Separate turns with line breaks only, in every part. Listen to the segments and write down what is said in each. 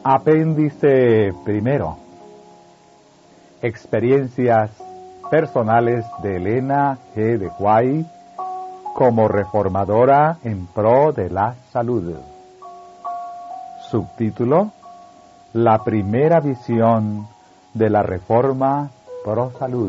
Apéndice primero. Experiencias personales de Elena G. de White como reformadora en pro de la salud. Subtítulo: La primera visión de la reforma pro salud.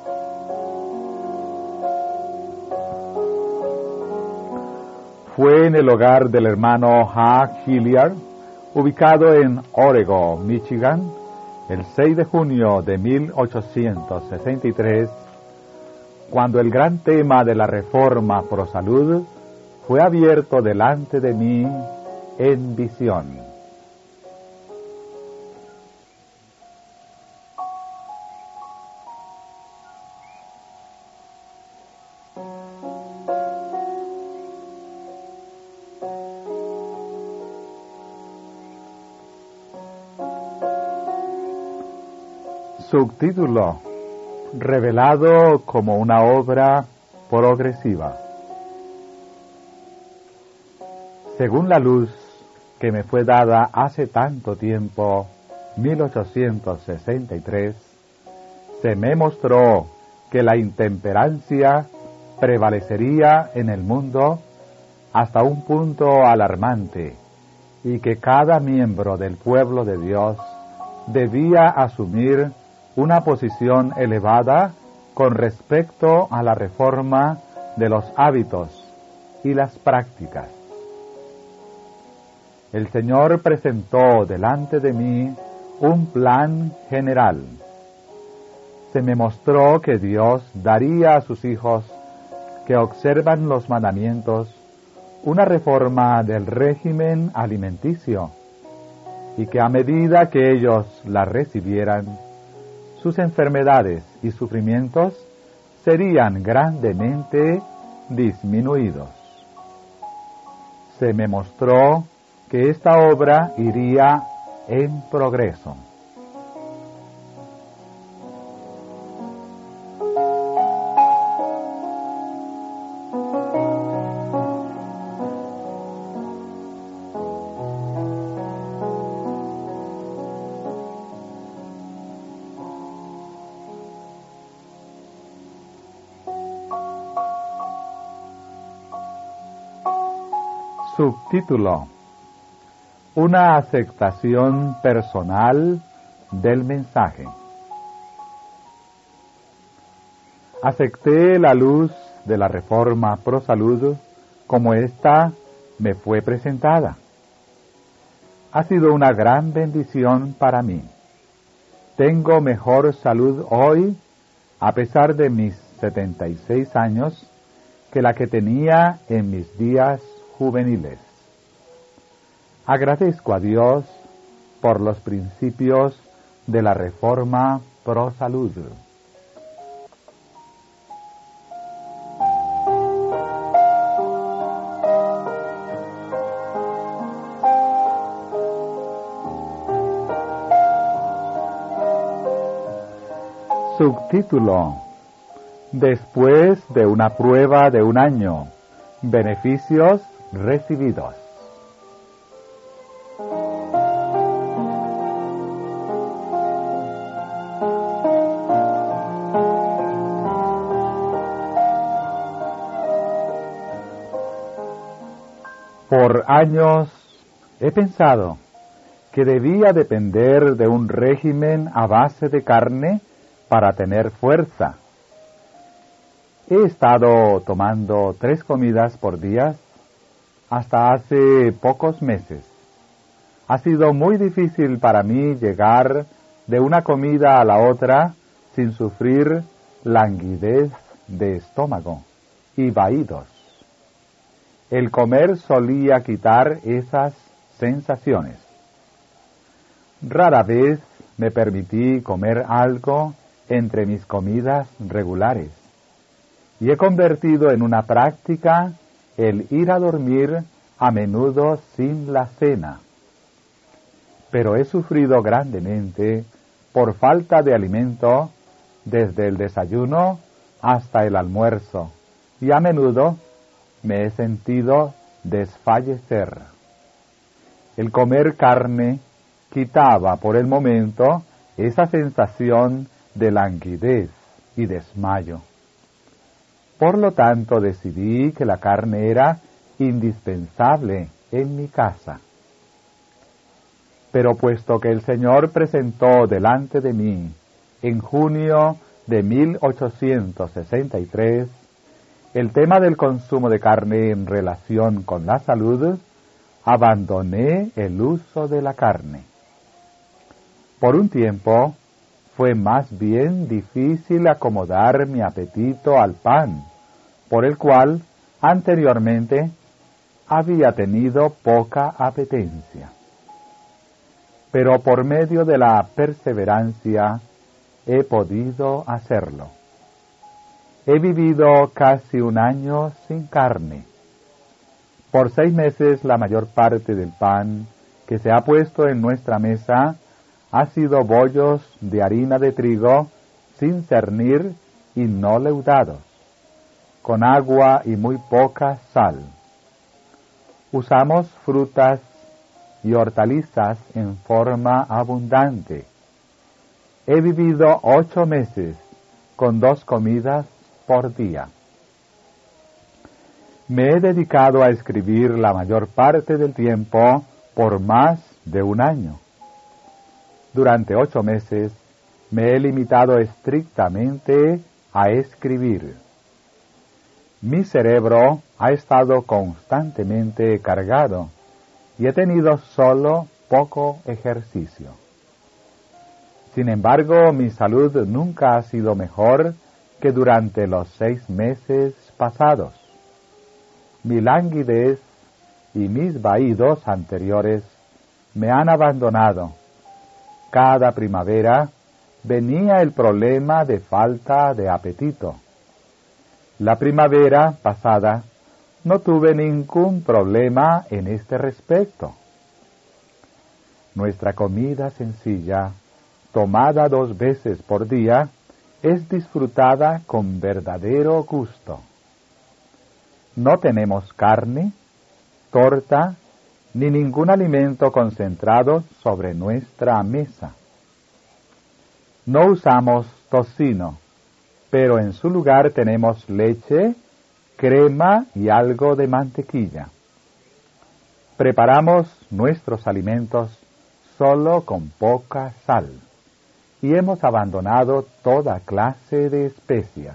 Fue en el hogar del hermano Hugh Hilliard, ubicado en Oregon, Michigan, el 6 de junio de 1863, cuando el gran tema de la reforma pro salud fue abierto delante de mí en visión. Subtítulo: Revelado como una obra progresiva. Según la luz que me fue dada hace tanto tiempo, 1863, se me mostró que la intemperancia prevalecería en el mundo hasta un punto alarmante y que cada miembro del pueblo de Dios debía asumir una posición elevada con respecto a la reforma de los hábitos y las prácticas. El Señor presentó delante de mí un plan general. Se me mostró que Dios daría a sus hijos que observan los mandamientos una reforma del régimen alimenticio y que a medida que ellos la recibieran, sus enfermedades y sufrimientos serían grandemente disminuidos. Se me mostró que esta obra iría en progreso. Subtítulo: Una aceptación personal del mensaje. Acepté la luz de la reforma pro salud como ésta me fue presentada. Ha sido una gran bendición para mí. Tengo mejor salud hoy, a pesar de mis 76 años, que la que tenía en mis días juveniles. Agradezco a Dios por los principios de la reforma pro salud. Subtítulo: Después de una prueba de un año, beneficios recibidos. Por años he pensado que debía depender de un régimen a base de carne para tener fuerza. He estado tomando 3 comidas por día hasta hace pocos meses. Ha sido muy difícil para mí llegar de una comida a la otra sin sufrir languidez de estómago y vaídos. El comer solía quitar esas sensaciones. Rara vez me permití comer algo entre mis comidas regulares, y he convertido en una práctica el ir a dormir a menudo sin la cena. Pero he sufrido grandemente por falta de alimento desde el desayuno hasta el almuerzo, y a menudo me he sentido desfallecer. El comer carne quitaba por el momento esa sensación de languidez y desmayo. Por lo tanto, decidí que la carne era indispensable en mi casa. Pero puesto que el Señor presentó delante de mí, en junio de 1863, el tema del consumo de carne en relación con la salud, abandoné el uso de la carne. Por un tiempo, fue más bien difícil acomodar mi apetito al pan, por el cual anteriormente había tenido poca apetencia. Pero por medio de la perseverancia he podido hacerlo. He vivido casi un año sin carne. Por 6 meses la mayor parte del pan que se ha puesto en nuestra mesa ha sido bollos de harina de trigo sin cernir y no leudados, con agua y muy poca sal. Usamos frutas y hortalizas en forma abundante. He vivido 8 meses con 2 comidas por día. Me he dedicado a escribir la mayor parte del tiempo por más de un año. Durante 8 meses me he limitado estrictamente a escribir. Mi cerebro ha estado constantemente cargado y he tenido solo poco ejercicio. Sin embargo, mi salud nunca ha sido mejor que durante los 6 meses pasados. Mi languidez y mis vaídos anteriores me han abandonado. Cada primavera venía el problema de falta de apetito. La primavera pasada no tuve ningún problema en este respecto. Nuestra comida sencilla, tomada 2 veces por día, es disfrutada con verdadero gusto. No tenemos carne, torta, ni ningún alimento concentrado sobre nuestra mesa. No usamos tocino, pero en su lugar tenemos leche, crema y algo de mantequilla. Preparamos nuestros alimentos solo con poca sal y hemos abandonado toda clase de especias.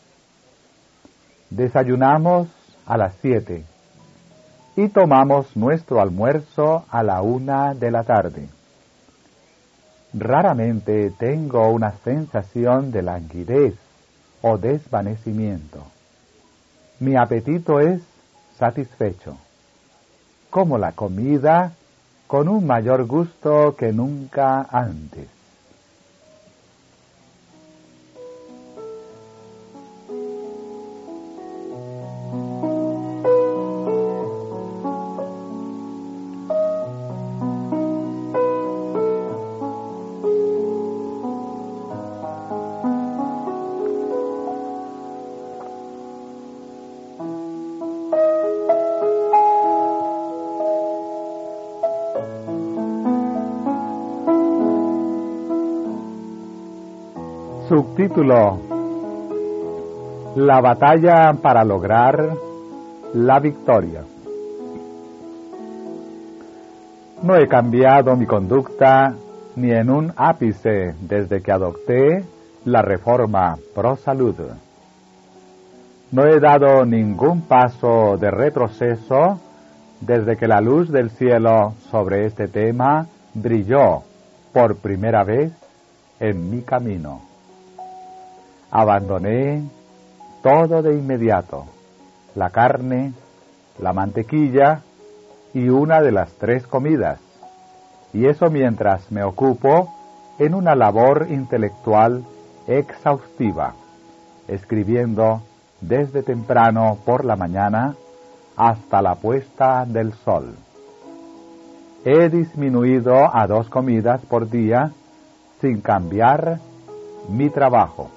Desayunamos a las 7 y tomamos nuestro almuerzo a la 1 de la tarde. Raramente tengo una sensación de languidez o desvanecimiento. Mi apetito es satisfecho. Como la comida con un mayor gusto que nunca antes. Subtítulo: La batalla para lograr la victoria. No he cambiado mi conducta ni en un ápice desde que adopté la reforma pro salud. No he dado ningún paso de retroceso desde que la luz del cielo sobre este tema brilló por primera vez en mi camino. Abandoné todo de inmediato: la carne, la mantequilla y una de las 3 comidas, y eso mientras me ocupo en una labor intelectual exhaustiva, escribiendo desde temprano por la mañana hasta la puesta del sol. He disminuido a 2 comidas por día sin cambiar mi trabajo.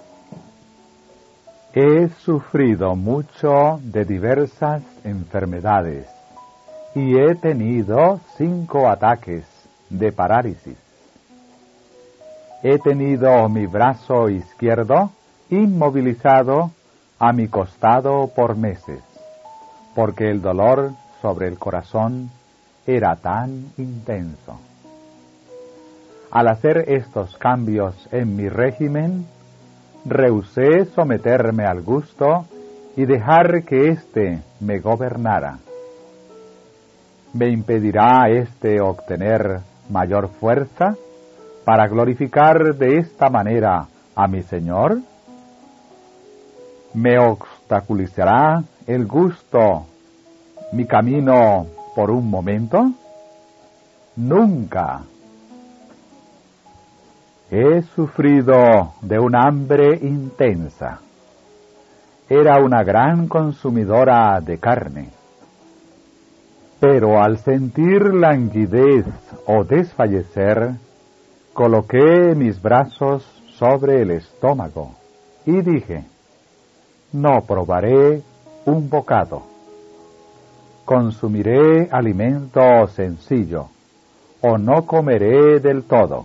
He sufrido mucho de diversas enfermedades y he tenido 5 ataques de parálisis. He tenido mi brazo izquierdo inmovilizado a mi costado por meses, porque el dolor sobre el corazón era tan intenso. Al hacer estos cambios en mi régimen, rehusé someterme al gusto y dejar que éste me gobernara. ¿Me impedirá éste obtener mayor fuerza para glorificar de esta manera a mi Señor? ¿Me obstaculizará el gusto mi camino por un momento? Nunca. He sufrido de un hambre intensa. Era una gran consumidora de carne. Pero al sentir languidez o desfallecer, coloqué mis brazos sobre el estómago y dije: no probaré un bocado. Consumiré alimento sencillo, o no comeré del todo.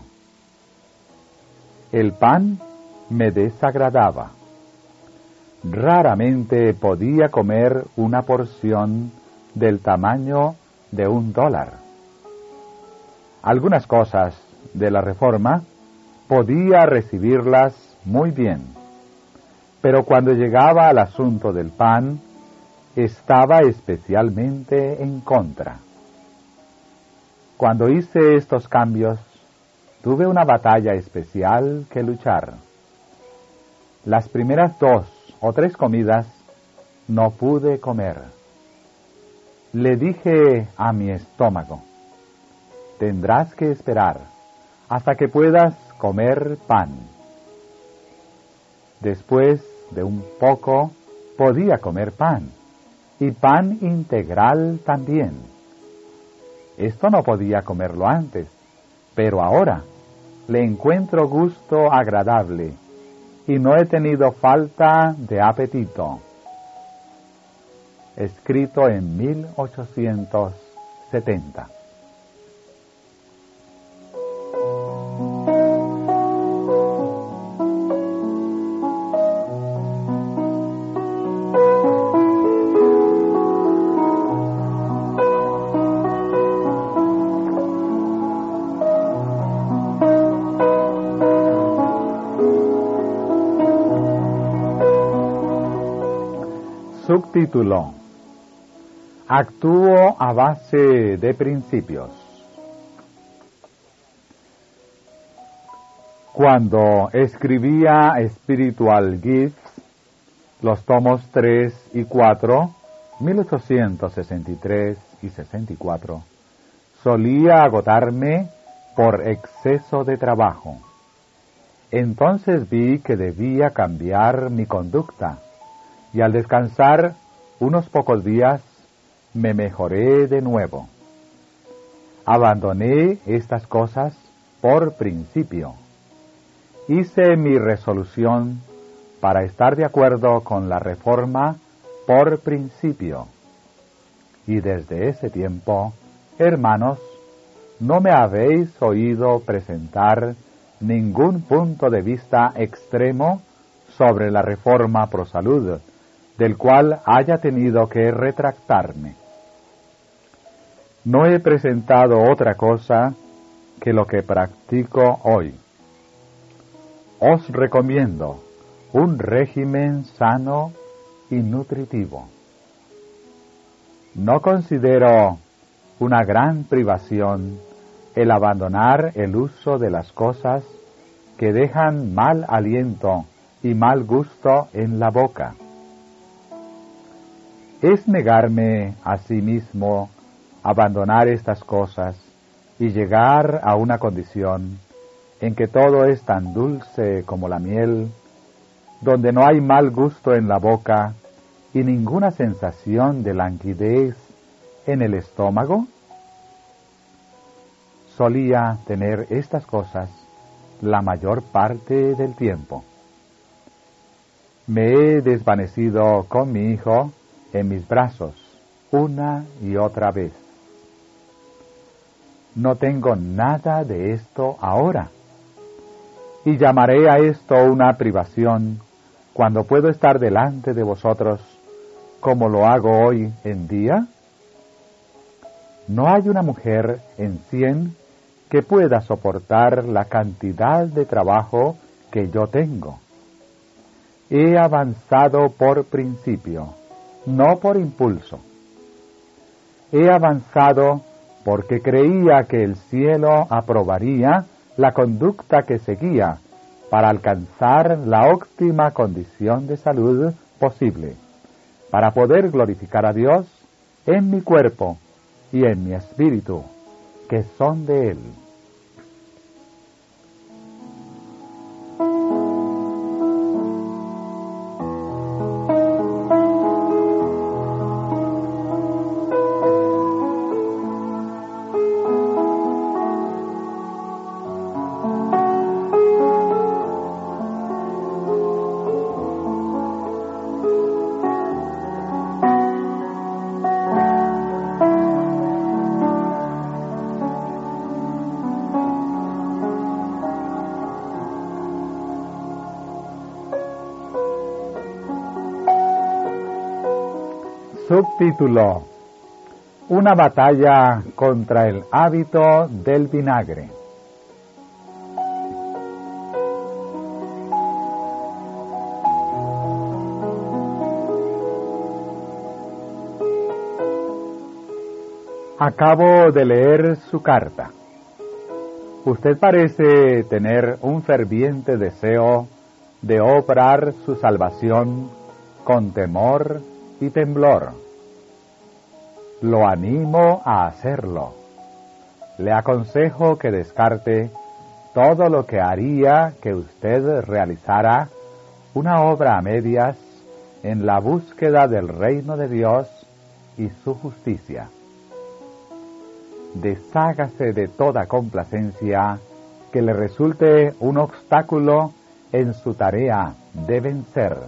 El pan me desagradaba. Raramente podía comer una porción del tamaño de $1. Algunas cosas de la Reforma podía recibirlas muy bien, pero cuando llegaba al asunto del pan, estaba especialmente en contra. Cuando hice estos cambios, tuve una batalla especial que luchar. Las primeras 2 o 3 comidas no pude comer. Le dije a mi estómago: tendrás que esperar hasta que puedas comer pan. Después de un poco podía comer pan, y pan integral también. Esto no podía comerlo antes, pero ahora le encuentro gusto agradable y no he tenido falta de apetito. Escrito en 1870. Subtítulo: Actúo a base de principios. Cuando escribía Spiritual Gifts, los tomos 3 y 4, 1863 y 64, solía agotarme por exceso de trabajo. Entonces vi que debía cambiar mi conducta, y al descansar unos pocos días me mejoré de nuevo. Abandoné estas cosas por principio. Hice mi resolución para estar de acuerdo con la Reforma por principio. Y desde ese tiempo, hermanos, no me habéis oído presentar ningún punto de vista extremo sobre la Reforma pro salud, del cual haya tenido que retractarme. No he presentado otra cosa que lo que practico hoy. Os recomiendo un régimen sano y nutritivo. No considero una gran privación el abandonar el uso de las cosas que dejan mal aliento y mal gusto en la boca. Es negarme a sí mismo abandonar estas cosas y llegar a una condición en que todo es tan dulce como la miel, donde no hay mal gusto en la boca y ninguna sensación de languidez en el estómago. Solía tener estas cosas la mayor parte del tiempo. Me he desvanecido con mi hijo en mis brazos una y otra vez. no tengo nada de esto ahora. Y llamaré a esto una privación, cuando puedo estar delante de vosotros, como lo hago hoy en día. No hay una mujer en 100 que pueda soportar la cantidad de trabajo que yo tengo. He avanzado por principio, no por impulso. He avanzado porque creía que el cielo aprobaría la conducta que seguía para alcanzar la óptima condición de salud posible, para poder glorificar a Dios en mi cuerpo y en mi espíritu, que son de Él. Subtítulo: Una batalla contra el hábito del vinagre. Acabo de leer su carta. Usted parece tener un ferviente deseo de obrar su salvación con temor y temblor. Lo animo a hacerlo. Le aconsejo que descarte todo lo que haría que usted realizara una obra a medias en la búsqueda del reino de Dios y su justicia. Deshágase de toda complacencia que le resulte un obstáculo en su tarea de vencer.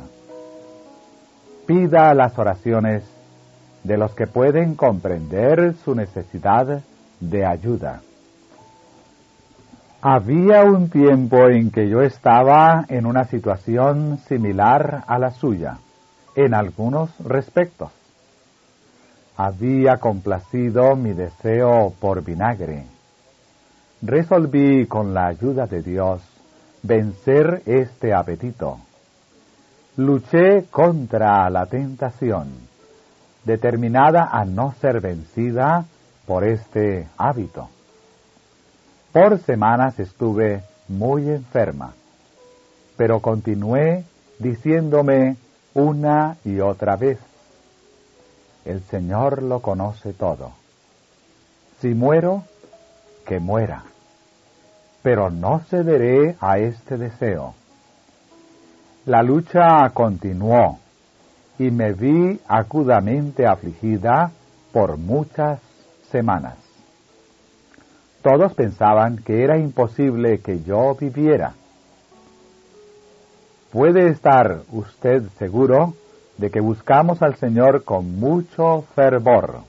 Pida las oraciones de los que pueden comprender su necesidad de ayuda. Había un tiempo en que yo estaba en una situación similar a la suya, en algunos respectos. Había complacido mi deseo por vinagre. Resolví, con la ayuda de Dios, vencer este apetito. Luché contra la tentación, determinada a no ser vencida por este hábito. Por semanas estuve muy enferma, pero continué diciéndome una y otra vez: el Señor lo conoce todo. Si muero, que muera, pero no cederé a este deseo. La lucha continuó y me vi agudamente afligida por muchas semanas. Todos pensaban que era imposible que yo viviera. Puede estar usted seguro de que buscamos al Señor con mucho fervor.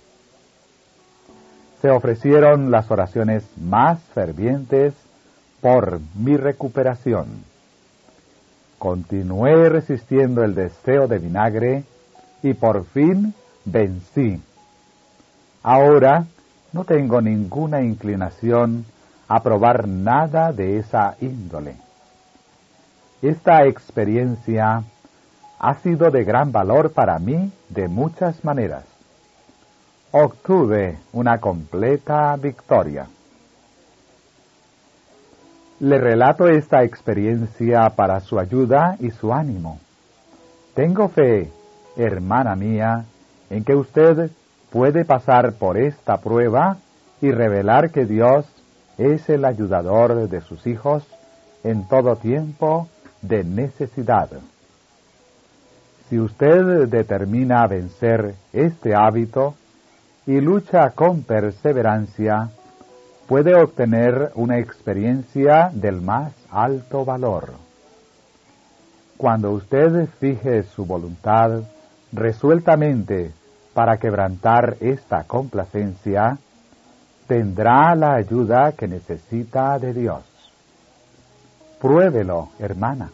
Se ofrecieron las oraciones más fervientes por mi recuperación. Continué resistiendo el deseo de vinagre y por fin vencí. Ahora no tengo ninguna inclinación a probar nada de esa índole. Esta experiencia ha sido de gran valor para mí de muchas maneras. Obtuve una completa victoria. Le relato esta experiencia para su ayuda y su ánimo. Tengo fe, hermana mía, en que usted puede pasar por esta prueba y revelar que Dios es el ayudador de sus hijos en todo tiempo de necesidad. Si usted determina vencer este hábito y lucha con perseverancia, puede obtener una experiencia del más alto valor. Cuando usted fije su voluntad resueltamente para quebrantar esta complacencia, tendrá la ayuda que necesita de Dios. Pruébelo, hermana.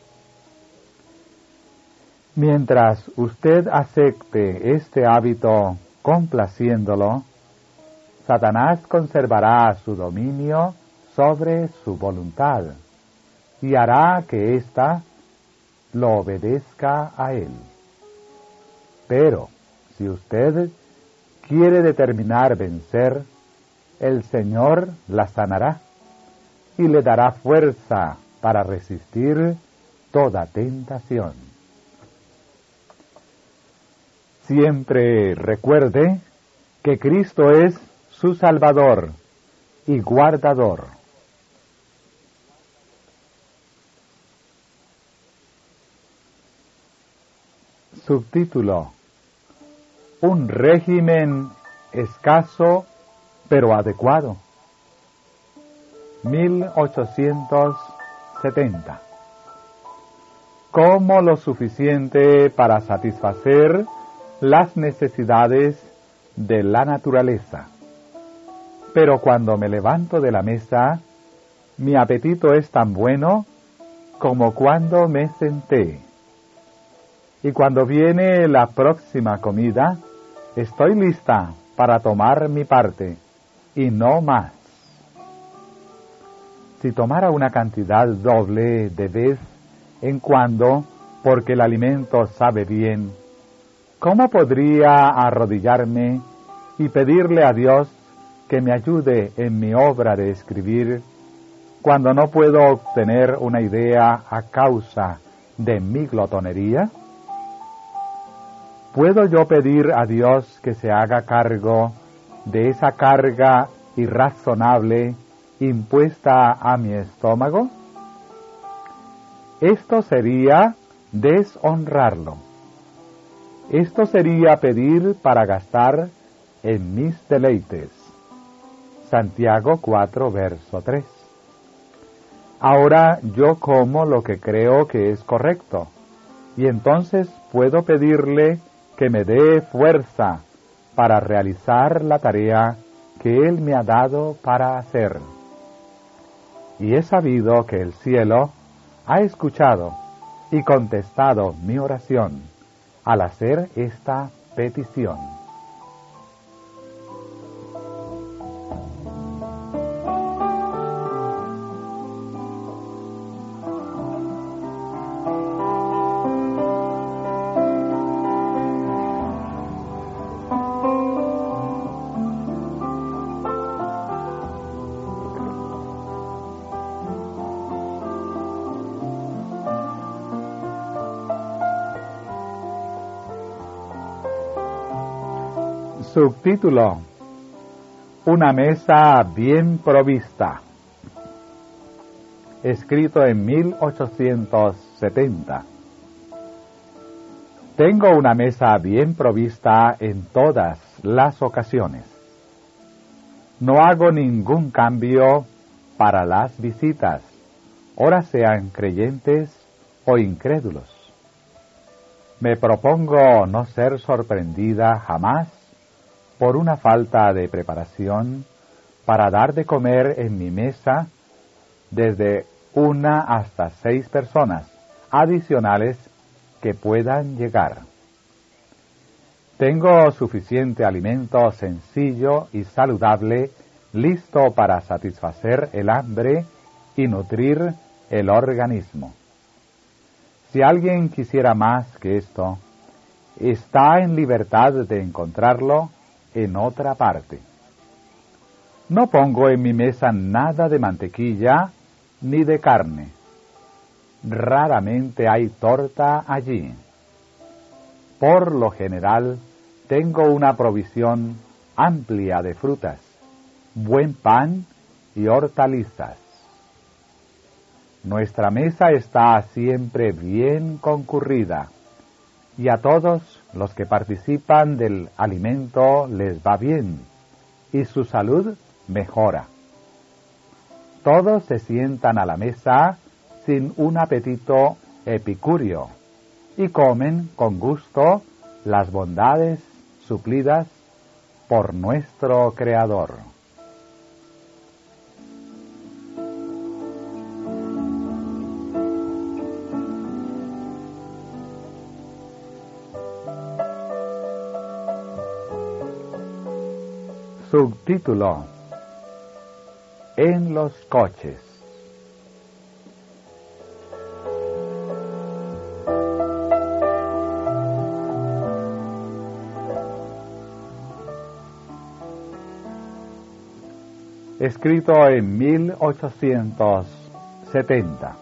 Mientras usted acepte este hábito complaciéndolo, Satanás conservará su dominio sobre su voluntad y hará que ésta lo obedezca a él. Pero, si usted quiere determinar vencer, el Señor la sanará y le dará fuerza para resistir toda tentación. Siempre recuerde que Cristo es su Salvador y guardador. Subtítulo: Un régimen escaso pero adecuado. 1870. Como lo suficiente para satisfacer las necesidades de la naturaleza. Pero cuando me levanto de la mesa, mi apetito es tan bueno como cuando me senté. Y cuando viene la próxima comida, estoy lista para tomar mi parte, y no más. Si tomara una cantidad doble de vez en cuando, porque el alimento sabe bien, ¿cómo podría arrodillarme y pedirle a Dios que me ayude en mi obra de escribir, cuando no puedo obtener una idea a causa de mi glotonería? ¿Puedo yo pedir a Dios que se haga cargo de esa carga irrazonable impuesta a mi estómago? Esto sería deshonrarlo. Esto sería pedir para gastar en mis deleites. Santiago 4, verso 3. Ahora yo como lo que creo que es correcto, y entonces puedo pedirle que me dé fuerza para realizar la tarea que Él me ha dado para hacer. Y he sabido que el cielo ha escuchado y contestado mi oración al hacer esta petición. Subtítulo: Una mesa bien provista. Escrito en 1870. Tengo una mesa bien provista en todas las ocasiones. No hago ningún cambio para las visitas, ora sean creyentes o incrédulos. Me propongo no ser sorprendida jamás por una falta de preparación para dar de comer en mi mesa desde 1 hasta 6 personas adicionales que puedan llegar. Tengo suficiente alimento sencillo y saludable listo para satisfacer el hambre y nutrir el organismo. Si alguien quisiera más que esto, está en libertad de encontrarlo en otra parte. No pongo en mi mesa nada de mantequilla ni de carne. Raramente hay torta allí. Por lo general, tengo una provisión amplia de frutas, buen pan y hortalizas. Nuestra mesa está siempre bien concurrida, y a todos los que participan del alimento les va bien, y su salud mejora. Todos se sientan a la mesa sin un apetito epicúreo, y comen con gusto las bondades suplidas por nuestro Creador. Subtítulo: En los coches. Escrito en 1870.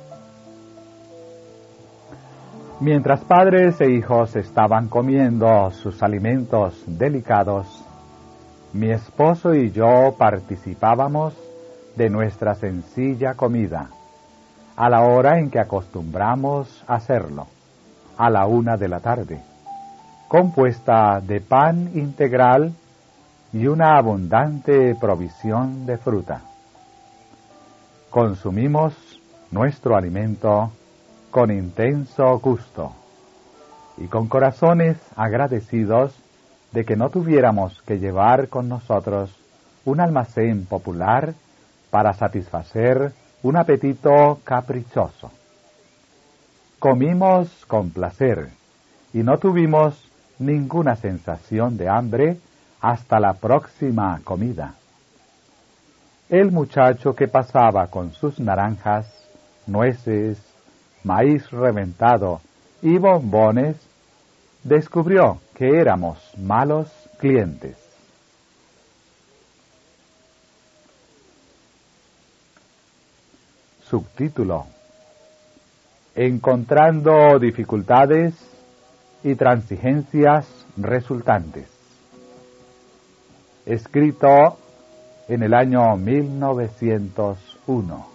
Mientras padres e hijos estaban comiendo sus alimentos delicados, mi esposo y yo participábamos de nuestra sencilla comida, a la hora en que acostumbramos hacerlo, a la 1 de la tarde, compuesta de pan integral y una abundante provisión de fruta. Consumimos nuestro alimento con intenso gusto y con corazones agradecidos de que no tuviéramos que llevar con nosotros un almacén popular para satisfacer un apetito caprichoso. Comimos con placer y no tuvimos ninguna sensación de hambre hasta la próxima comida. El muchacho que pasaba con sus naranjas, nueces, maíz reventado y bombones, descubrió que éramos malos clientes. Subtítulo: Encontrando dificultades y transigencias resultantes. Escrito en el año 1901.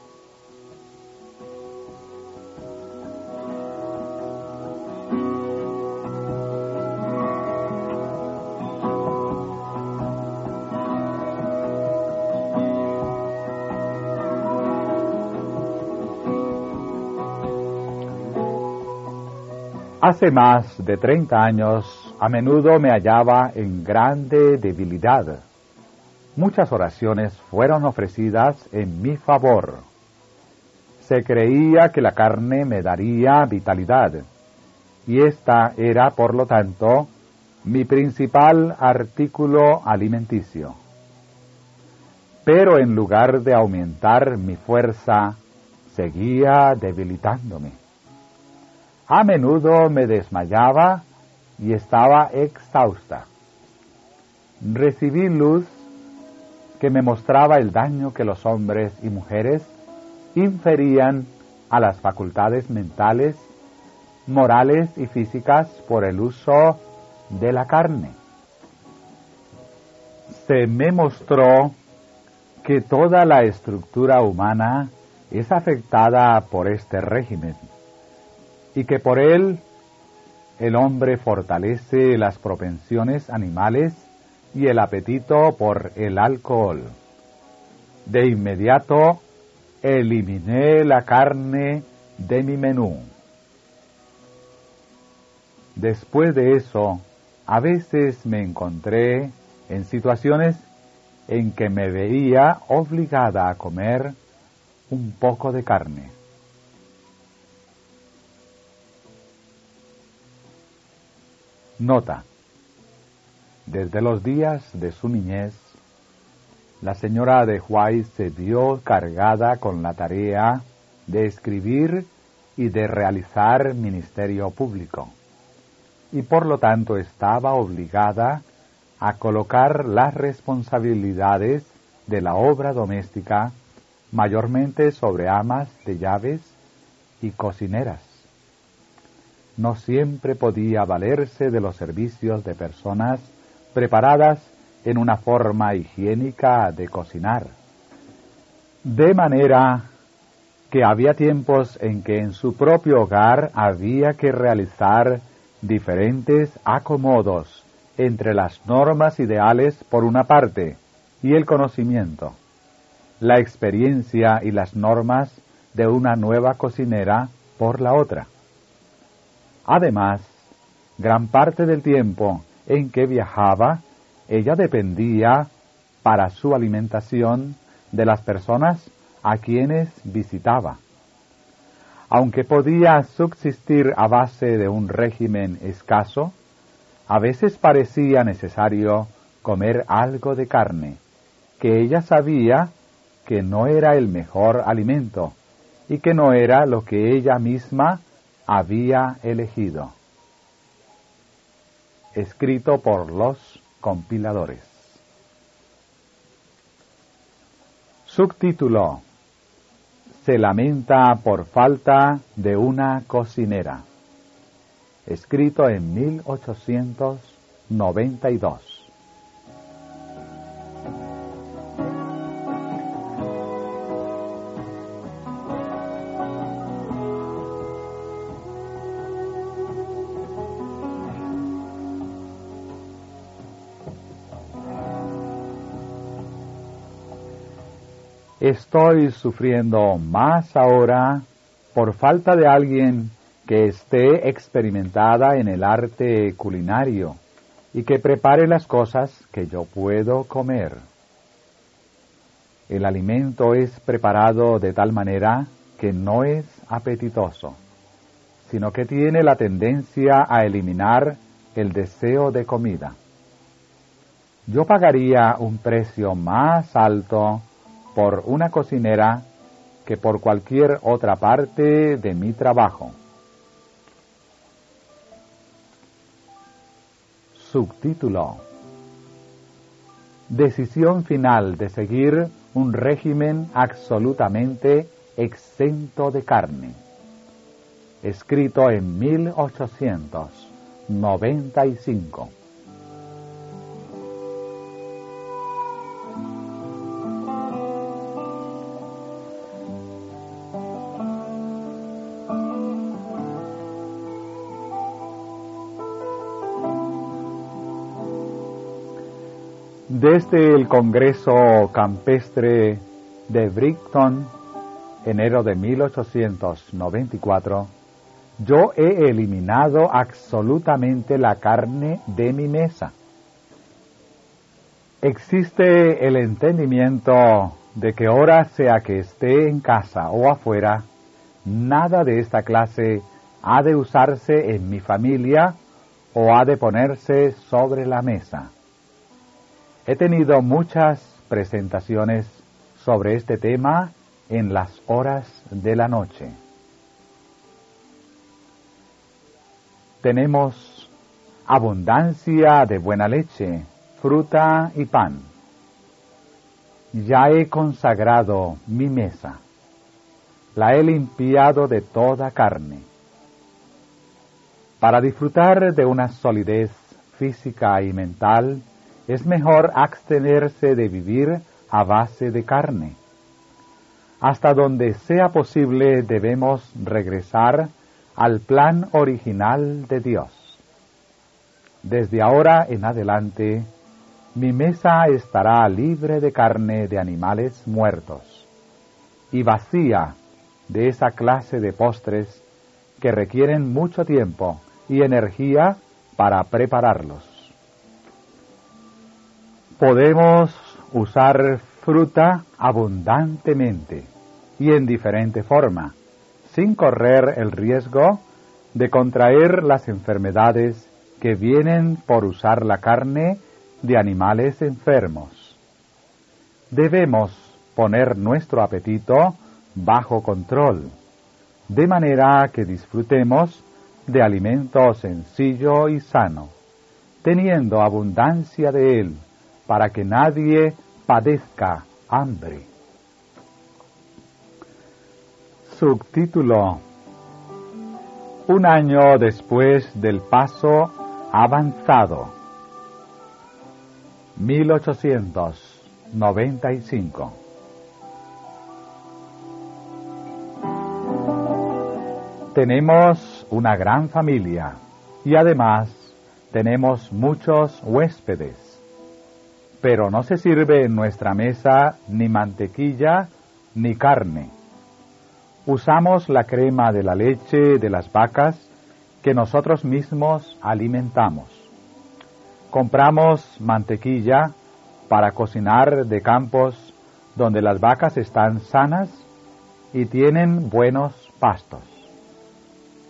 Hace más de 30 años, a menudo me hallaba en grande debilidad. Muchas oraciones fueron ofrecidas en mi favor. Se creía que la carne me daría vitalidad, y esta era, por lo tanto, mi principal artículo alimenticio. Pero en lugar de aumentar mi fuerza, seguía debilitándome. A menudo me desmayaba y estaba exhausta. Recibí luz que me mostraba el daño que los hombres y mujeres inferían a las facultades mentales, morales y físicas por el uso de la carne. Se me mostró que toda la estructura humana es afectada por este régimen, y que por él el hombre fortalece las propensiones animales y el apetito por el alcohol. De inmediato eliminé la carne de mi menú. Después de eso, a veces me encontré en situaciones en que me veía obligada a comer un poco de carne. Nota: desde los días de su niñez, la señora de White se vio cargada con la tarea de escribir y de realizar ministerio público, y por lo tanto estaba obligada a colocar las responsabilidades de la obra doméstica mayormente sobre amas de llaves y cocineras. No siempre podía valerse de los servicios de personas preparadas en una forma higiénica de cocinar. De manera que había tiempos en que en su propio hogar había que realizar diferentes acomodos entre las normas ideales por una parte y el conocimiento, la experiencia y las normas de una nueva cocinera por la otra. Además, gran parte del tiempo en que viajaba, ella dependía para su alimentación de las personas a quienes visitaba. Aunque podía subsistir a base de un régimen escaso, a veces parecía necesario comer algo de carne, que ella sabía que no era el mejor alimento y que no era lo que ella misma había elegido. Escrito por los compiladores. Subtítulo: Se lamenta por falta de una cocinera. Escrito en 1892. Estoy sufriendo más ahora por falta de alguien que esté experimentada en el arte culinario y que prepare las cosas que yo puedo comer. El alimento es preparado de tal manera que no es apetitoso, sino que tiene la tendencia a eliminar el deseo de comida. Yo pagaría un precio más alto por una cocinera que por cualquier otra parte de mi trabajo. Subtítulo: Decisión final de seguir un régimen absolutamente exento de carne. Escrito en 1895. Desde el Congreso Campestre de Brighton, enero de 1894, yo he eliminado absolutamente la carne de mi mesa. Existe el entendimiento de que ora sea que esté en casa o afuera, nada de esta clase ha de usarse en mi familia o ha de ponerse sobre la mesa. He tenido muchas presentaciones sobre este tema en las horas de la noche. Tenemos abundancia de buena leche, fruta y pan. Ya he consagrado mi mesa. La he limpiado de toda carne. Para disfrutar de una solidez física y mental, es mejor abstenerse de vivir a base de carne. Hasta donde sea posible debemos regresar al plan original de Dios. Desde ahora en adelante, mi mesa estará libre de carne de animales muertos y vacía de esa clase de postres que requieren mucho tiempo y energía para prepararlos. Podemos usar fruta abundantemente y en diferente forma, sin correr el riesgo de contraer las enfermedades que vienen por usar la carne de animales enfermos. Debemos poner nuestro apetito bajo control, de manera que disfrutemos de alimento sencillo y sano, teniendo abundancia de él, para que nadie padezca hambre. Subtítulo: Un año después del paso avanzado. 1895. Tenemos una gran familia y además tenemos muchos huéspedes. Pero no se sirve en nuestra mesa ni mantequilla ni carne. Usamos la crema de la leche de las vacas que nosotros mismos alimentamos. Compramos mantequilla para cocinar de campos donde las vacas están sanas y tienen buenos pastos.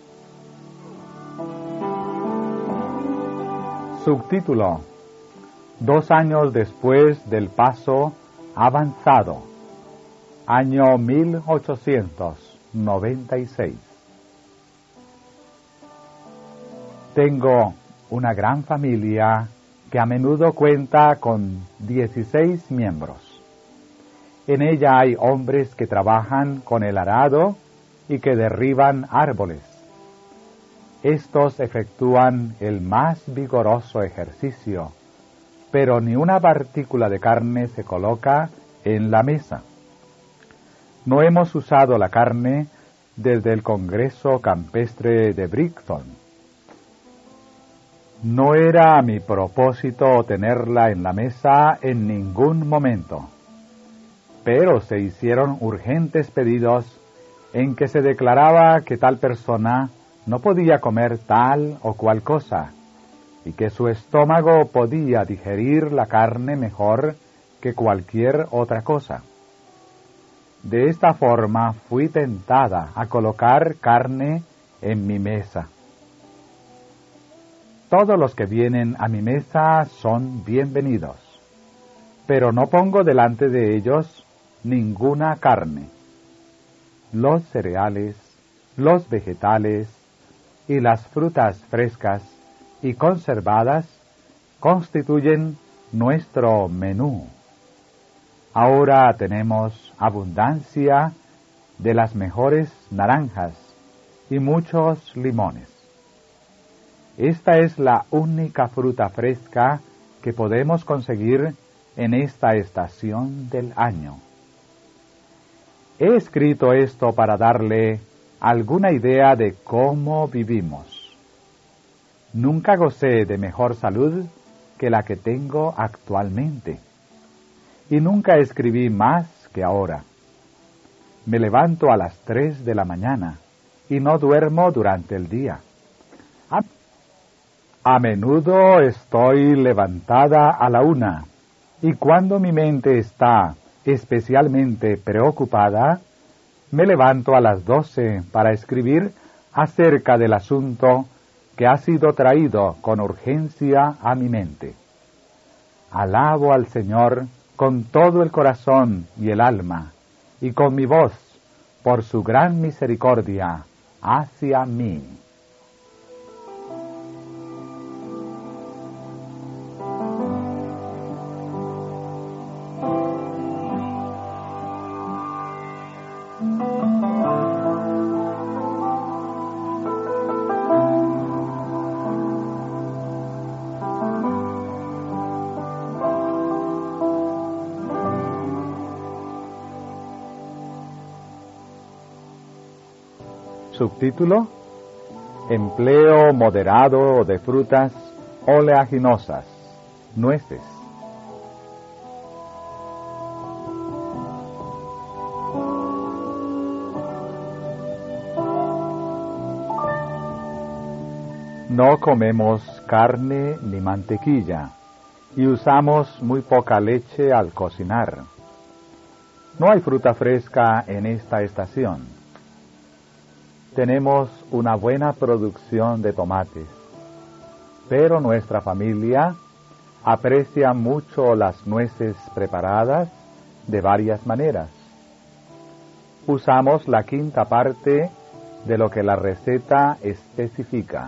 Subtítulo: 2 años después del paso avanzado, año 1896. Tengo una gran familia que a menudo cuenta con 16 miembros. En ella hay hombres que trabajan con el arado y que derriban árboles. Estos efectúan el más vigoroso ejercicio, pero ni una partícula de carne se coloca en la mesa. No hemos usado la carne desde el Congreso Campestre de Brixton. No era mi propósito tenerla en la mesa en ningún momento, pero se hicieron urgentes pedidos en que se declaraba que tal persona no podía comer tal o cual cosa, y que su estómago podía digerir la carne mejor que cualquier otra cosa. De esta forma fui tentada a colocar carne en mi mesa. Todos los que vienen a mi mesa son bienvenidos, pero no pongo delante de ellos ninguna carne. Los cereales, los vegetales y las frutas frescas y conservadas constituyen nuestro menú. Ahora tenemos abundancia de las mejores naranjas y muchos limones. Esta es la única fruta fresca que podemos conseguir en esta estación del año. He escrito esto para darle alguna idea de cómo vivimos. Nunca gocé de mejor salud que la que tengo actualmente, y nunca escribí más que ahora. Me levanto a las 3 de la mañana y no duermo durante el día. A menudo estoy levantada a la 1, y cuando mi mente está especialmente preocupada, me levanto a las 12 para escribir acerca del asunto que ha sido traído con urgencia a mi mente. Alabo al Señor con todo el corazón y el alma, y con mi voz, por su gran misericordia hacia mí. Subtítulo: Empleo moderado de frutas oleaginosas, nueces. No comemos carne ni mantequilla y usamos muy poca leche al cocinar. No hay fruta fresca en esta estación. Tenemos una buena producción de tomates, pero nuestra familia aprecia mucho las nueces preparadas de varias maneras. Usamos la 1/5 parte de lo que la receta especifica.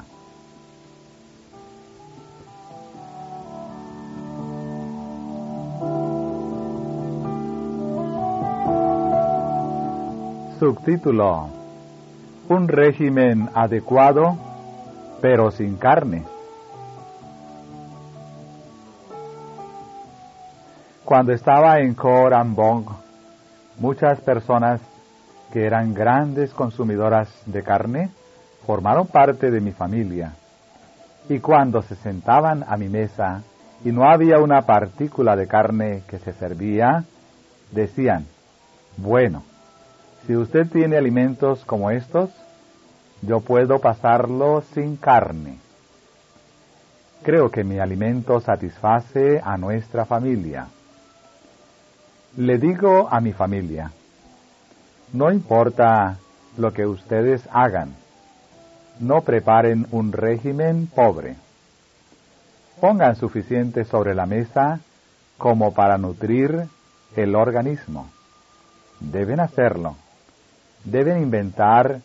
Subtítulo: Un régimen adecuado, pero sin carne. Cuando estaba en Koh Rambong, muchas personas que eran grandes consumidoras de carne formaron parte de mi familia. Y cuando se sentaban a mi mesa y no había una partícula de carne que se servía, decían: bueno, si usted tiene alimentos como estos, yo puedo pasarlo sin carne. Creo que mi alimento satisface a nuestra familia. Le digo a mi familia: no importa lo que ustedes hagan, no preparen un régimen pobre. pongan suficiente sobre la mesa como para nutrir el organismo. Deben hacerlo. Deben inventar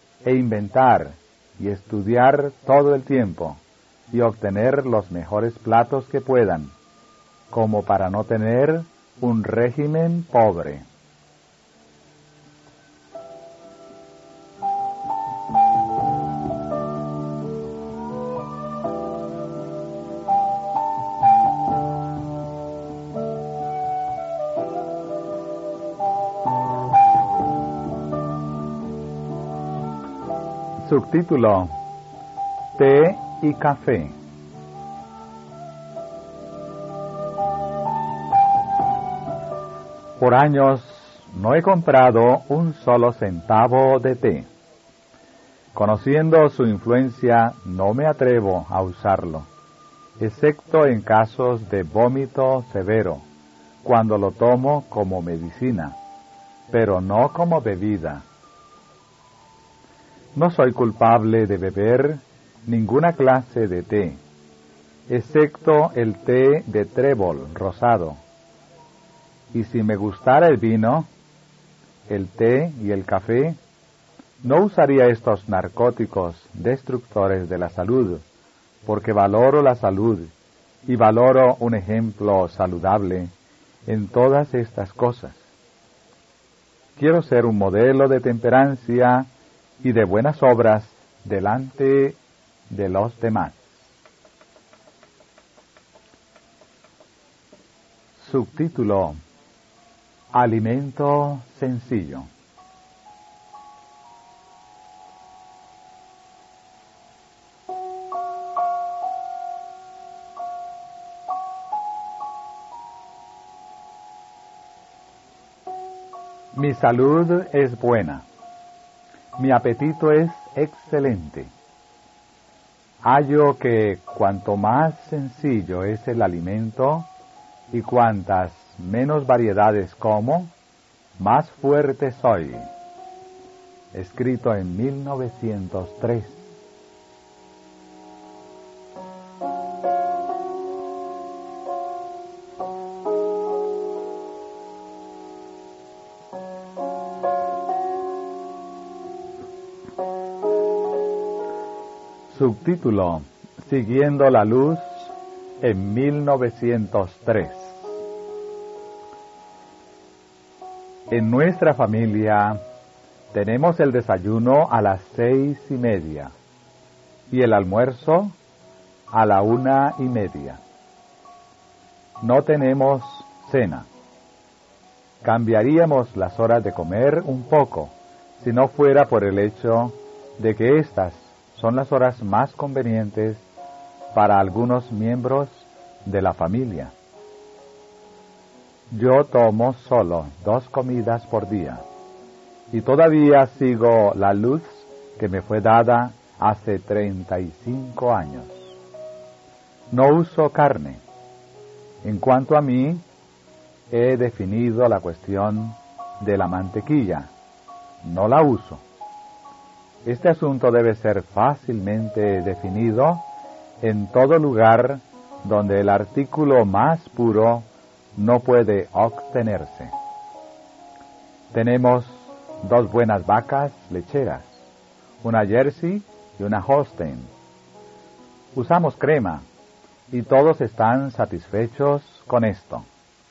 y estudiar todo el tiempo y obtener los mejores platos que puedan, como para no tener un régimen pobre. Subtítulo: Té y café. Por años no he comprado un solo centavo de té. Conociendo su influencia, no me atrevo a usarlo, excepto en casos de vómito severo, cuando lo tomo como medicina, pero no como bebida. No soy culpable de beber ninguna clase de té, excepto el té de trébol rosado. Y si me gustara el vino, el té y el café, no usaría estos narcóticos destructores de la salud, porque valoro la salud y valoro un ejemplo saludable en todas estas cosas. Quiero ser un modelo de temperancia y de buenas obras delante de los demás. Subtítulo: Alimento sencillo. Mi salud es buena. Mi apetito es excelente. Hallo que cuanto más sencillo es el alimento y cuantas menos variedades como, más fuerte soy. Escrito en 1903. Subtítulo: Siguiendo la luz en 1903. En nuestra familia tenemos el desayuno a las 6:30 y el almuerzo a la 1:30. No tenemos cena. Cambiaríamos las horas de comer un poco, si no fuera por el hecho de que estas son las horas más convenientes para algunos miembros de la familia. Yo tomo solo 2 comidas por día y todavía sigo la luz que me fue dada hace 35 años. No uso carne. En cuanto a mí, he definido la cuestión de la mantequilla. No la uso. Este asunto debe ser fácilmente definido en todo lugar donde el artículo más puro no puede obtenerse. Tenemos 2 buenas vacas lecheras, una Jersey y una Holstein. Usamos crema y todos están satisfechos con esto.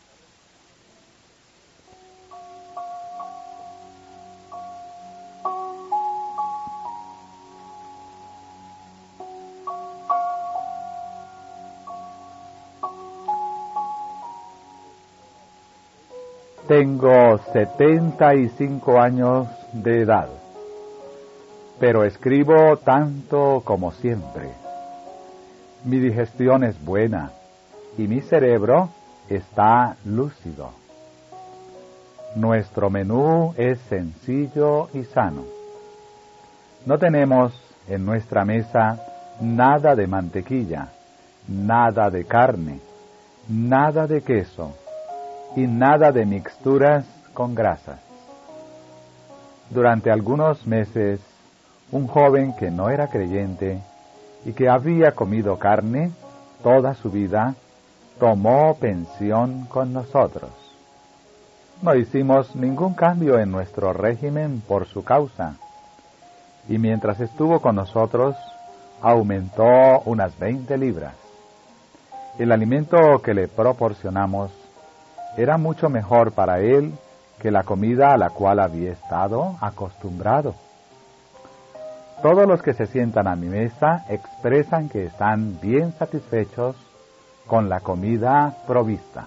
Tengo 75 años de edad, pero escribo tanto como siempre. Mi digestión es buena y mi cerebro está lúcido. Nuestro menú es sencillo y sano. No tenemos en nuestra mesa nada de mantequilla, nada de carne, nada de queso y nada de mixturas con grasas. Durante algunos meses, un joven que no era creyente y que había comido carne, toda su vida, tomó pensión con nosotros. No hicimos ningún cambio en nuestro régimen por su causa, y mientras estuvo con nosotros, aumentó unas 20 libras. El alimento que le proporcionamos era mucho mejor para él que la comida a la cual había estado acostumbrado. Todos los que se sientan a mi mesa expresan que están bien satisfechos con la comida provista.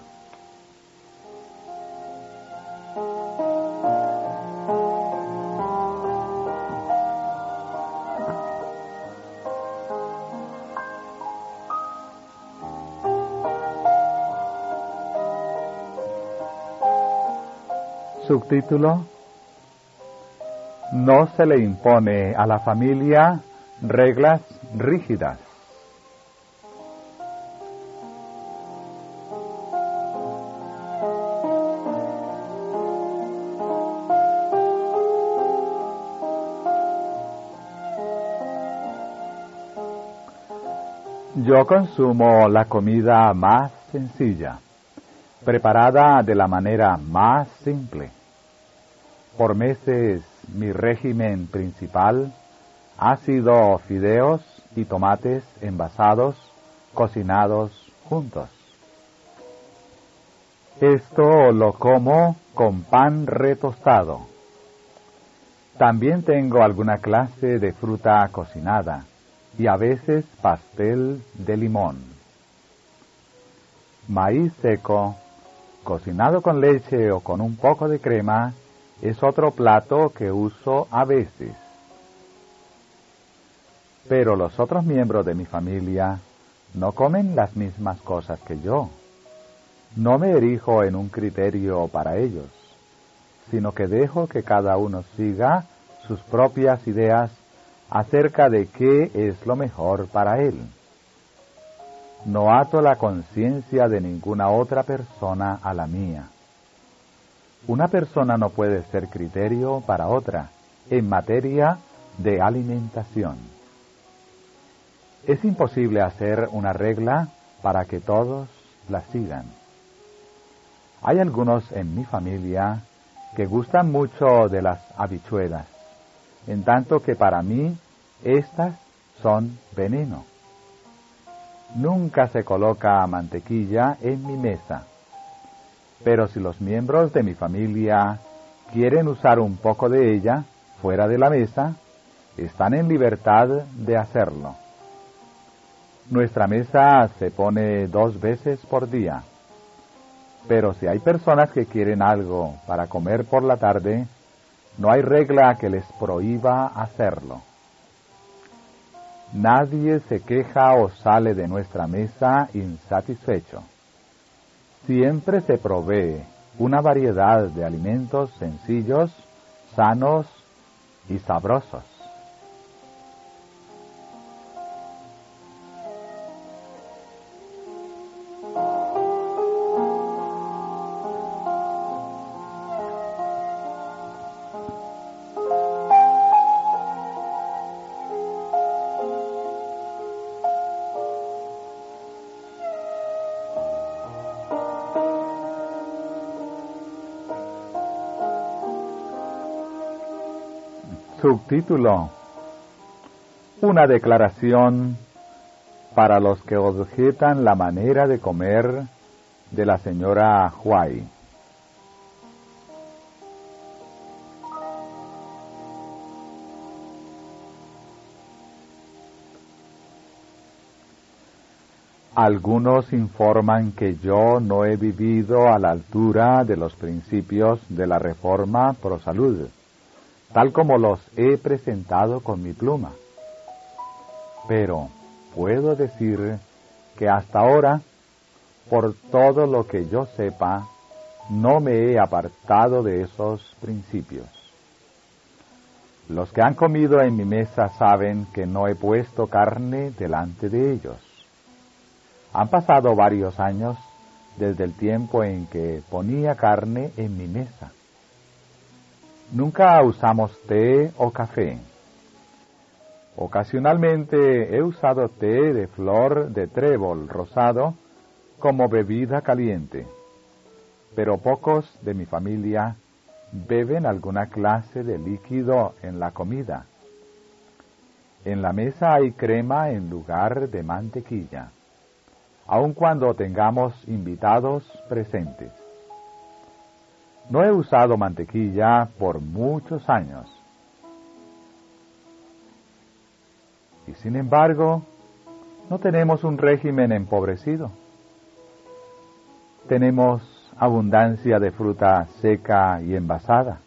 Subtítulo: No se le impone a la familia reglas rígidas. Yo consumo la comida más sencilla, preparada de la manera más simple. Por meses mi régimen principal ha sido fideos y tomates envasados, cocinados juntos. Esto lo como con pan retostado. También tengo alguna clase de fruta cocinada y a veces pastel de limón. Maíz seco, cocinado con leche o con un poco de crema, es otro plato que uso a veces. Pero los otros miembros de mi familia no comen las mismas cosas que yo. No me erijo en un criterio para ellos, sino que dejo que cada uno siga sus propias ideas acerca de qué es lo mejor para él. No ato la conciencia de ninguna otra persona a la mía. Una persona no puede ser criterio para otra en materia de alimentación. Es imposible hacer una regla para que todos la sigan. Hay algunos en mi familia que gustan mucho de las habichuelas, en tanto que para mí estas son veneno. Nunca se coloca mantequilla en mi mesa. Pero si los miembros de mi familia quieren usar un poco de ella fuera de la mesa, están en libertad de hacerlo. Nuestra mesa se pone 2 veces por día. Pero si hay personas que quieren algo para comer por la tarde, no hay regla que les prohíba hacerlo. Nadie se queja o sale de nuestra mesa insatisfecho. Siempre se provee una variedad de alimentos sencillos, sanos y sabrosos. Subtítulo: Una declaración para los que objetan la manera de comer de la señora Huai. Algunos informan que yo no he vivido a la altura de los principios de la Reforma Pro Salud, tal como los he presentado con mi pluma. Pero puedo decir que hasta ahora, por todo lo que yo sepa, no me he apartado de esos principios. Los que han comido en mi mesa saben que no he puesto carne delante de ellos. Han pasado varios años desde el tiempo en que ponía carne en mi mesa. Nunca usamos té o café. Ocasionalmente he usado té de flor de trébol rosado como bebida caliente, pero pocos de mi familia beben alguna clase de líquido en la comida. En la mesa hay crema en lugar de mantequilla, aun cuando tengamos invitados presentes. No he usado mantequilla por muchos años. Y sin embargo, no tenemos un régimen empobrecido. Tenemos abundancia de fruta seca y envasada.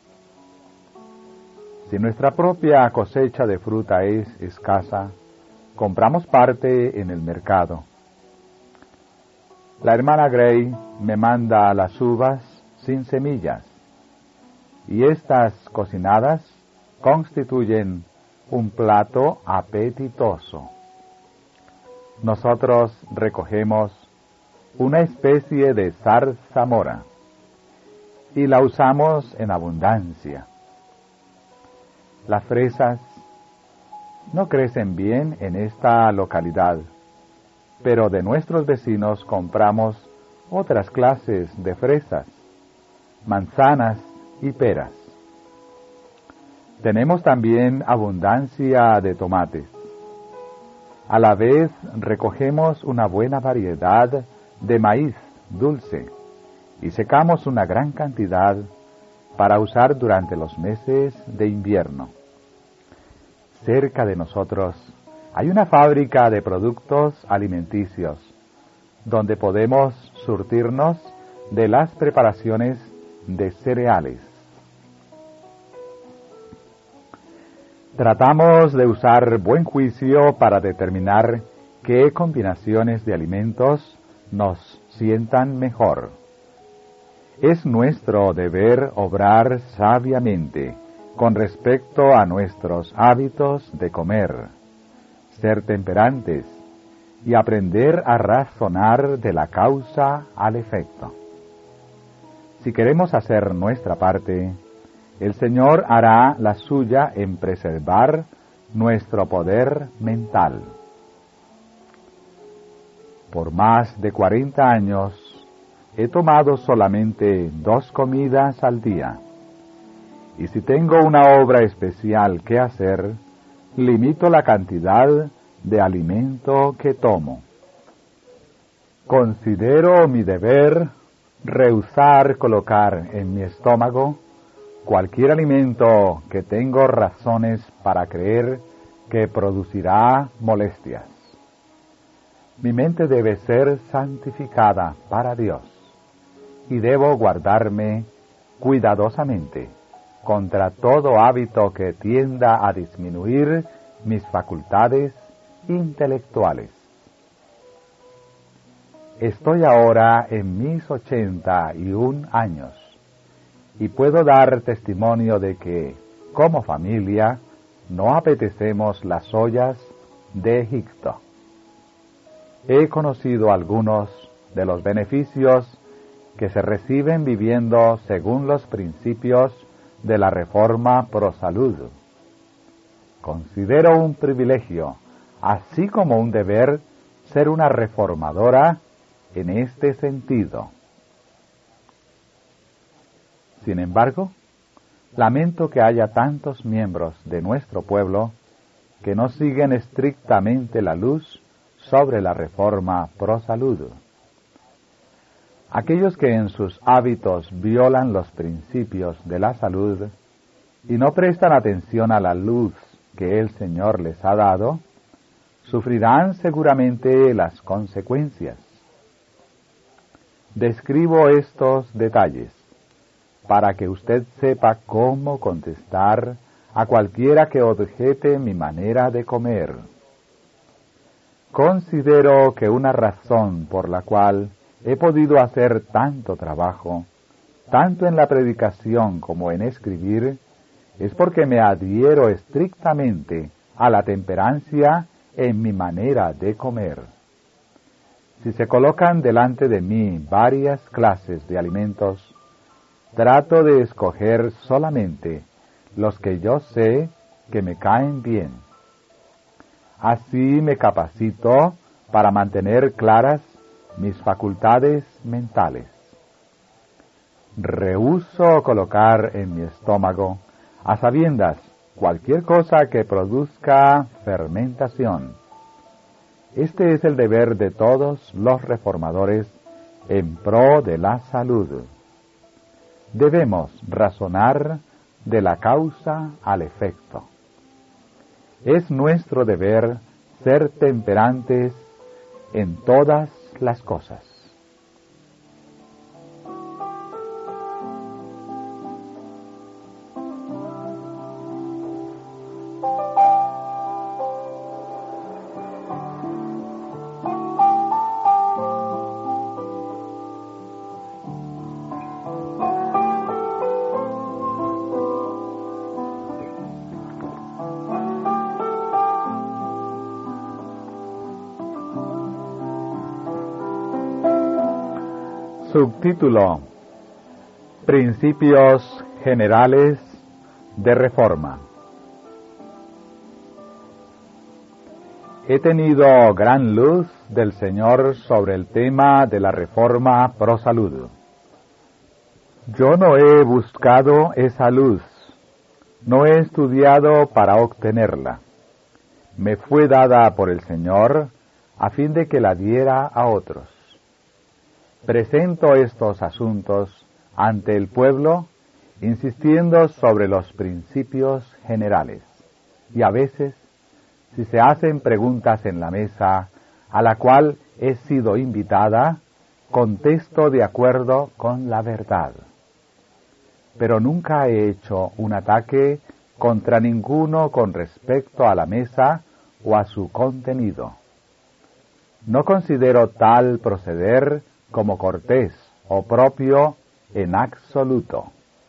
Si nuestra propia cosecha de fruta es escasa, compramos parte en el mercado. La hermana Gray me manda las uvas sin semillas, y estas cocinadas constituyen un plato apetitoso. Nosotros recogemos una especie de zarzamora y la usamos en abundancia. Las fresas no crecen bien en esta localidad, pero de nuestros vecinos compramos otras clases de fresas, manzanas y peras. Tenemos también abundancia de tomates. A la vez recogemos una buena variedad de maíz dulce y secamos una gran cantidad para usar durante los meses de invierno. Cerca de nosotros hay una fábrica de productos alimenticios donde podemos surtirnos de las preparaciones de cereales. Tratamos de usar buen juicio para determinar qué combinaciones de alimentos nos sientan mejor. Es nuestro deber obrar sabiamente con respecto a nuestros hábitos de comer, ser temperantes y aprender a razonar de la causa al efecto. Si queremos hacer nuestra parte, el Señor hará la suya en preservar nuestro poder mental. Por más de 40 años he tomado solamente 2 comidas al día, y si tengo una obra especial que hacer, limito la cantidad de alimento que tomo. Considero mi deber rehusar colocar en mi estómago cualquier alimento que tengo razones para creer que producirá molestias. Mi mente debe ser santificada para Dios y debo guardarme cuidadosamente contra todo hábito que tienda a disminuir mis facultades intelectuales. Estoy ahora en mis 81 años y puedo dar testimonio de que, como familia, no apetecemos las ollas de Egipto. He conocido algunos de los beneficios que se reciben viviendo según los principios de la Reforma Pro Salud. Considero un privilegio, así como un deber, ser una reformadora en este sentido. Sin embargo, lamento que haya tantos miembros de nuestro pueblo que no siguen estrictamente la luz sobre la Reforma Pro Salud. Aquellos que en sus hábitos violan los principios de la salud y no prestan atención a la luz que el Señor les ha dado, sufrirán seguramente las consecuencias. Describo estos detalles para que usted sepa cómo contestar a cualquiera que objete mi manera de comer. Considero que una razón por la cual he podido hacer tanto trabajo, tanto en la predicación como en escribir, es porque me adhiero estrictamente a la temperancia en mi manera de comer. Si se colocan delante de mí varias clases de alimentos, trato de escoger solamente los que yo sé que me caen bien. Así me capacito para mantener claras mis facultades mentales. Rehúso colocar en mi estómago, a sabiendas, cualquier cosa que produzca fermentación. Este es el deber de todos los reformadores en pro de la salud. Debemos razonar de la causa al efecto. Es nuestro deber ser temperantes en todas las cosas. Subtítulo: Principios generales de reforma. He tenido gran luz del Señor sobre el tema de la reforma pro salud. Yo no he buscado esa luz, no he estudiado para obtenerla. Me fue dada por el Señor a fin de que la diera a otros. Presento estos asuntos ante el pueblo, insistiendo sobre los principios generales. Y a veces, si se hacen preguntas en la mesa a la cual he sido invitada, contesto de acuerdo con la verdad. Pero nunca he hecho un ataque contra ninguno con respecto a la mesa o a su contenido. No considero tal proceder como cortés o propio en absoluto.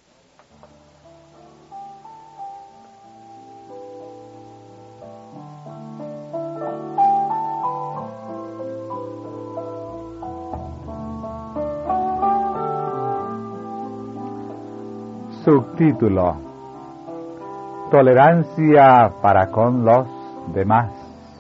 Subtítulo: Tolerancia para con los demás.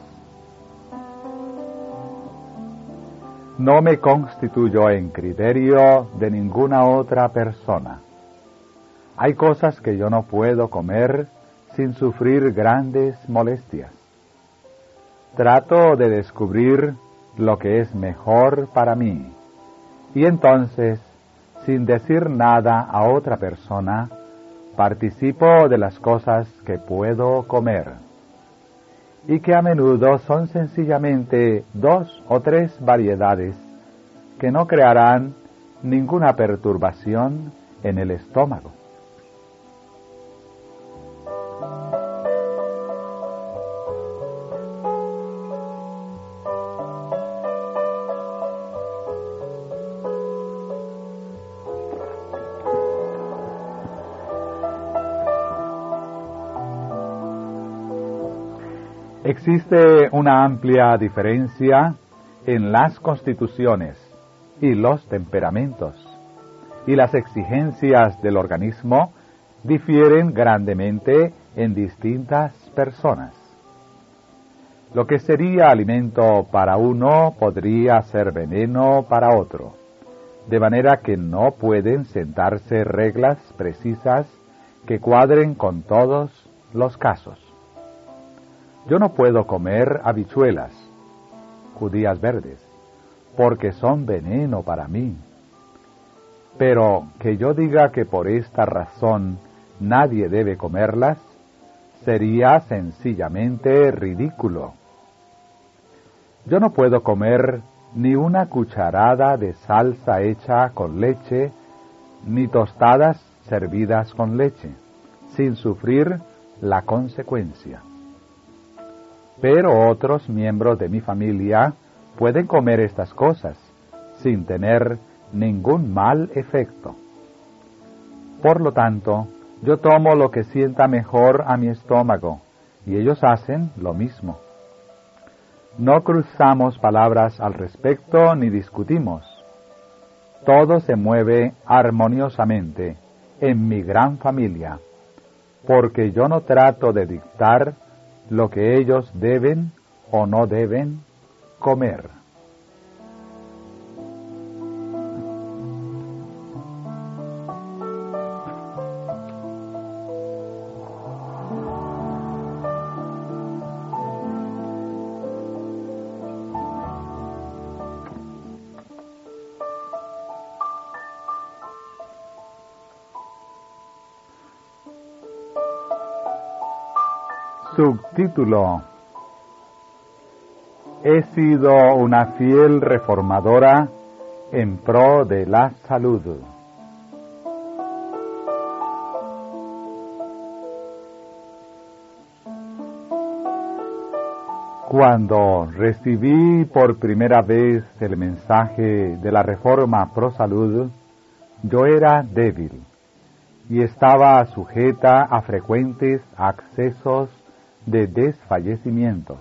No me constituyo en criterio de ninguna otra persona. Hay cosas que yo no puedo comer sin sufrir grandes molestias. Trato de descubrir lo que es mejor para mí, y entonces, sin decir nada a otra persona, participo de las cosas que puedo comer, y que a menudo son sencillamente 2 o 3 variedades que no crearán ninguna perturbación en el estómago. Existe una amplia diferencia en las constituciones y los temperamentos, y las exigencias del organismo difieren grandemente en distintas personas. Lo que sería alimento para uno podría ser veneno para otro, de manera que no pueden sentarse reglas precisas que cuadren con todos los casos. Yo no puedo comer habichuelas, judías verdes, porque son veneno para mí. Pero que yo diga que por esta razón nadie debe comerlas, sería sencillamente ridículo. Yo no puedo comer ni una cucharada de salsa hecha con leche, ni tostadas servidas con leche, sin sufrir la consecuencia. Pero otros miembros de mi familia pueden comer estas cosas sin tener ningún mal efecto. Por lo tanto, yo tomo lo que sienta mejor a mi estómago, y ellos hacen lo mismo. No cruzamos palabras al respecto ni discutimos. Todo se mueve armoniosamente en mi gran familia, porque yo no trato de dictar lo que ellos deben o no deben comer. Subtítulo: He sido una fiel reformadora en pro de la salud. Cuando recibí por primera vez el mensaje de la Reforma Pro Salud, yo era débil y estaba sujeta a frecuentes accesos de desfallecimientos.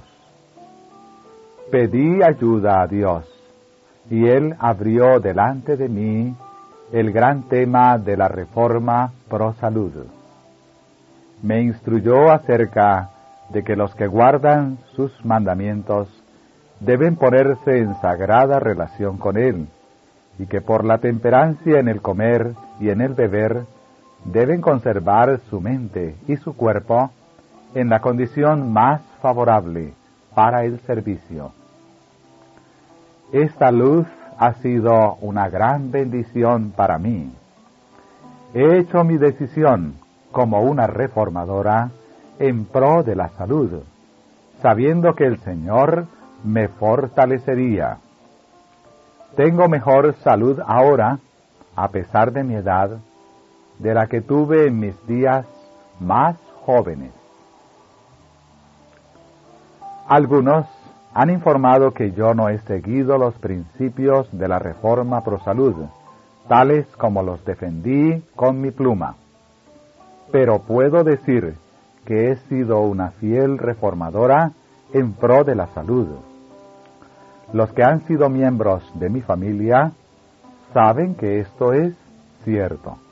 Pedí ayuda a Dios, y Él abrió delante de mí el gran tema de la Reforma Pro Salud. Me instruyó acerca de que los que guardan sus mandamientos deben ponerse en sagrada relación con Él, y que por la temperancia en el comer y en el beber deben conservar su mente y su cuerpo en la condición más favorable para el servicio. Esta luz ha sido una gran bendición para mí. He hecho mi decisión como una reformadora en pro de la salud, sabiendo que el Señor me fortalecería. Tengo mejor salud ahora, a pesar de mi edad, de la que tuve en mis días más jóvenes. Algunos han informado que yo no he seguido los principios de la Reforma Pro Salud, tales como los defendí con mi pluma. Pero puedo decir que he sido una fiel reformadora en pro de la salud. Los que han sido miembros de mi familia saben que esto es cierto.